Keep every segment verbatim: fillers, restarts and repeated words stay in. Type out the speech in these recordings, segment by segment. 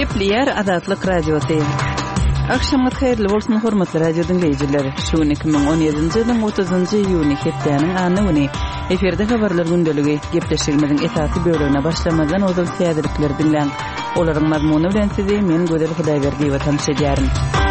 Gepleyer Azatlyk Radiosu. Akşamyt hayrly bolsun hormatly radio dinleyijiler. Şu iki ming on ýedinji ýylyň otuzynjy iýuny hepdeniň anyny eferde habarlar gündöligi gepleşigimiziň esasy bölümine başlamadan ozal täzelikler dinleň. Olaryň mazmuny bilen sizi men Gödel Hudaýberdiýew tanışdyraryn.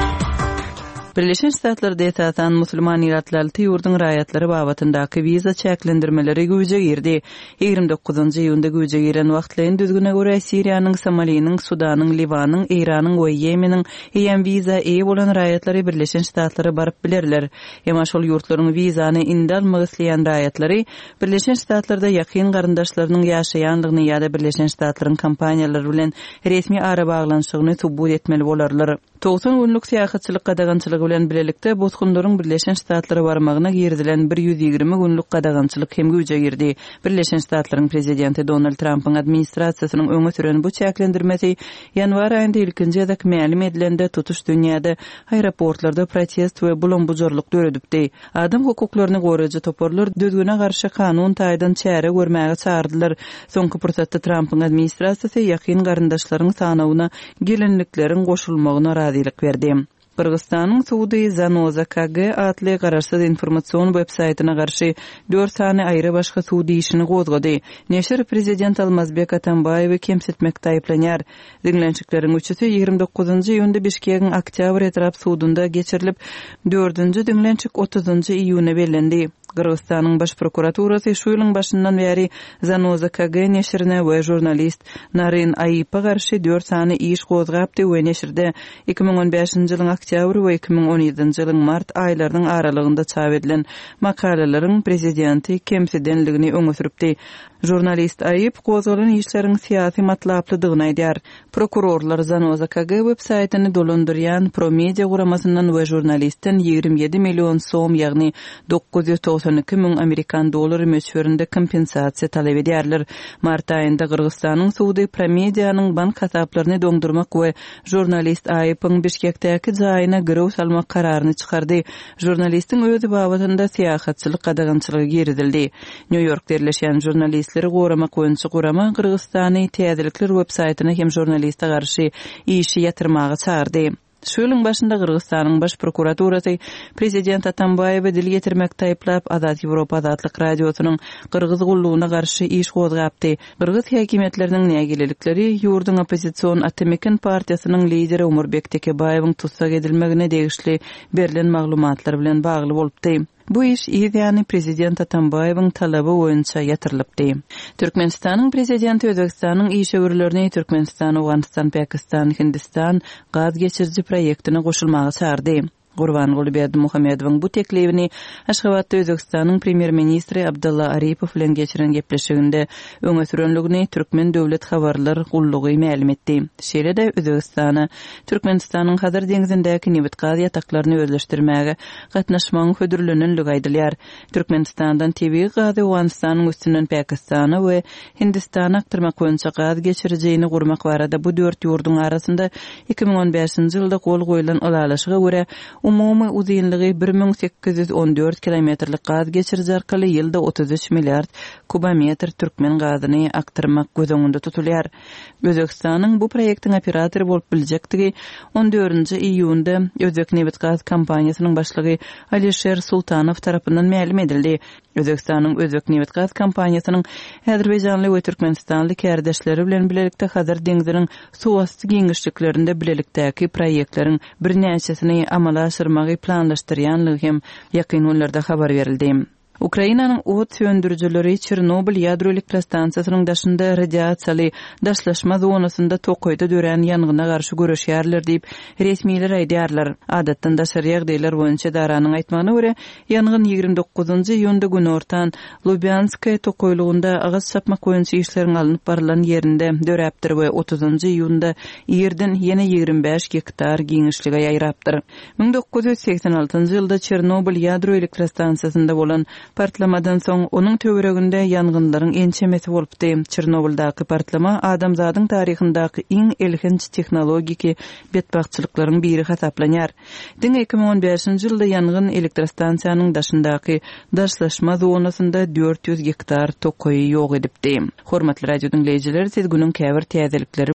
Birleşen Ştatlarda ýaşaýan musulman ýurtlarly ýurdun raýatlary babatyndaky wiza çäklendirmeleri güýje girdi. ýygrimi dokuzynjy iýunda güýje giren wagtlaryň düzgüne görä Siriýanyň, Somaliýanyň, Sudanyň, Libanyň, Iranyň we Ýemeniň ýem wiza eýe bolan raýatlary Birleşen Ştatlara baryp bilerler. Ýa-da şol ýurtlaryň wizany indi almak isleýän raýatlary Birleşen Ştatlarda ýakyn garyndaşlarynyň ýaşaýanlygyny ýa-da Birleşen Ştatlaryň kampaniýalary bilen resmi ara baglanşygyny subut etmeli bolarlar. doksan günlük syýasatçylyk gadagançylygy bilen bilelikde bozgunlaryň Birleşen Ştatlara barmagyna girdilen bir ýüz ýygrimi günlük gadagançylyk hem güýje girdi. Birleşen Ştatlaryň prezidenti Donald Trump'yň administrasiýasynyň öňe süren bu çäklendirmesi ýanwar aýynda ilkinji ýa-da mälim edilende tutuş dünýäde aeroportlarda protest we bulanbujurlyk döredipdi. Adam hukuklaryny goraýjy toporlar düzgüne garşy kanun taýdan çäre görmäge çağırdylar. Soňky pursatda Trump'yň administrasiýasy ýakyn garyndaşlaryň sanawyna gelinliklerin goşulmagyna razylyk berdi. Kırgızstanyň Suudi Zanoza K G atly garaşsyz informasiýon websaýtyna garşy dört sany aýry başga suudi işini gozgady. Neşir prezident Almazbek Atambaýew kemsitmek taýplanýar. Dinlençikleriň üçüsi ýygrimi dokuzynjy iýunda Bişkegiň Oktyabr etrap suudunda geçirilip, dördünji dinlençik otuzynjy iýuna bellendi. Kırgızstanyň baş prokuraturasy şu ýylyň başyndan beri Zanoza K G neşirine we jurnalist Narin Aýypa garşy dört sany iş gozgapdy we neşirde iki ming on beşinji ýylyň Oktyabr we iki ming on ýedinji ýylyň mart aýlarynyň aralygynda çap edilen makalalaryň prezidenti kemsidenligini öňe süripdi. Jurnalist Aýyp gozgalan işleriň syýasy matlaplydygyny aýdýar. Prokurorlar Zanoza K G websaýtyny dolandyrýan Promedia guramasyndan we jurnalistten ýygrimi ýedi million soum ýagny dokuz ýüz doksan iki ming Amerikan dolary möçberinde kompensasiýa talap edýärler. Mart aýynda Kırgızstanyň Suudi Promediýanyň bank hasaplaryny dondurmak we jurnalist Aýypyň Bişkekdäki jaýyna girew salmak kararyny çykardy. Jurnalistiň özü babatynda syýasatçylyk gadagançylygy girdildi. New Yorkda ýerleşýän jurnalist Gorama koyunçy Gorama Kırgızstany täzelikler websaýtyna hem jurnalista garşy işi ýatyrmagy çağırdy. Şu ýylyň başynda Kırgızstanyň baş prokuraturasy prezident Atambaýew dil getirmek taýplap Azat Ýewropa Azatlyk radiosynyň Kırgız gullugyna garşy iş gozgapdy. Kırgız häkimetleriniň nägililikleri ýurdun opozisiýon Atemekin partiýasynyň lideri Umurbek Tekebaýewiň tutsak edilmegine degişli berilen maglumatlar bilen bagly bolupdy. Bu iş ýa-da prezident Atambaýewiň talaby boýunça ýatyrylypdy. Türkmenistanyň prezidenti Özbekistanyň iş öwürlerini Türkmenistan, Awganistan, Pakistan, Hindistan gaz geçirji proýektine goşulmagy çağırdy. Gurbanguly Berdimuhammedowyň bu teklibini Aşgabatda Özbekistanyň premier ministri Abdullah Aripow bilen geçiren gepleşiginde öňe sürenligini Türkmen döwlet habarlar gullugy mälim etdi. Şeýle-de Özbekistany Türkmenistanyň Hazar deňizindäki neft gaz ýataklaryny özleşdirmäge gatnaşmagyň hödürlenenligi aýdylýar. Türkmenistandan tebii gazy Awganistanyň üstünden Pakistana we Hindistana aktyrmak boýunça gaz geçirjegini gurmak barada bu dört ýurdun arasynda iki ming on beşinji ýylda gol goýulan alalaşyga görä umumy uzunlygy bir ming sekiz ýüz on dört kilometrlik gaz geçirji arkaly ýylda otuz üç milliard kubometr türkmen gazyny aktyrmak gözüňünde tutulýar. Özbekistanyň bu proýektiň operatory bolup biljektigi on dördünji iýunda Özbek Neft Gaz kompaniýasynyň başlygy Alisher Sultanow tarapyndan mälim edildi. Özbekistanyň Özbek Neft Gaz kompaniýasynyň Azerbaýjanly we Türkmenistanly kärdeşleri bilen bilelikde Hazar deňiziniň suwasty giňişliklerinde bilelikdäki proýektleriň bir näçesini amala aşyrmagy planlaşdyrýanlygy hem ýakyn günlerde habar berildi. Ukrainanyň ot söndürüjileri Çernobil ýadrolik stansiýasynyň daşynda radiasiýaly daşlaşma zonasynda tokoýda dören ýangyna garşy görüşýärler diýip resmiler aýdýarlar. Adatdan daşary ýagdaýlar boýunça daranyň aýtmagyna görä, ýangyn ýygrimi dokuzynjy iýunda gün ortan Lubyanskaya tokoýlugunda agaz sapmak boýunça işleriň alınıp barılan ýerinde döräpdir we otuzynjy iýunda ýerden ýene ýygrimi beş hektar giňişlige ýaýrapdyr. ming dokuz ýüz seksen altynjy ýylda Çernobil ýadrolik stansiýasynda bolan Partlamadan soň onuň töwereginde ýangynlaryň ençemesi bolupdy. Çernobildaky partlama adamzadyň taryhyndaky iň elhinç tehnologiki betbagçylyklaryň biri hasaplanýar. Diň iki ming on beşinji ýylda ýangyn elektrostansiýanyň daşyndaky daşlaşma zonasynda dört ýüz hektar tokoý ýok edipdi. Hormatly radio dinleýijiler, siz günüň käbir täzelikleri